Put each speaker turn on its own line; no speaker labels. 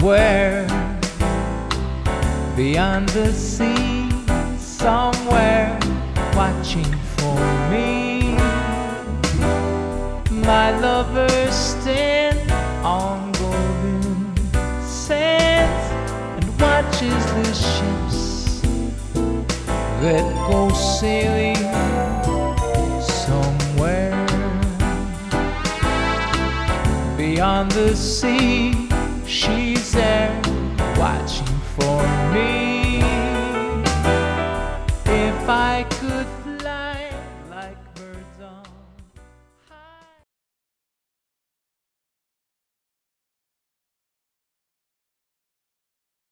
where beyond the sea, somewhere watching for me. My lover stands on golden sands and watches the ships that go sailing somewhere beyond the sea. She's there watching for me. If I